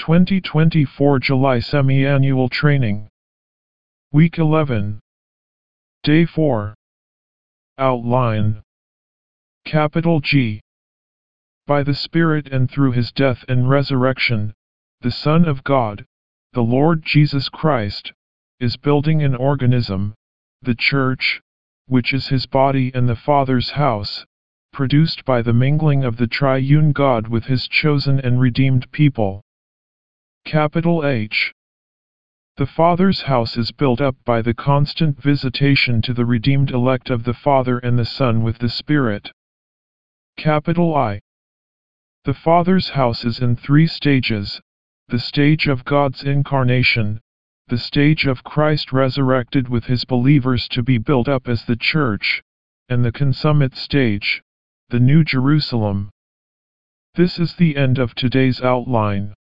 2024 July Semi-Annual Training. Week 11. Day 4. Outline. Capital G. By the Spirit and through his death and resurrection, the Son of God, the Lord Jesus Christ, is building an organism, the Church, which is his body and the Father's house, produced by the mingling of the triune God with his chosen and redeemed people. Capital H. The Father's house is built up by the constant visitation to the redeemed elect of the Father and the Son with the Spirit. Capital I. The Father's house is in 3 stages: the stage of God's incarnation, the stage of Christ resurrected with his believers to be built up as the Church, and the consummate stage, the New Jerusalem. This is the end of today's outline.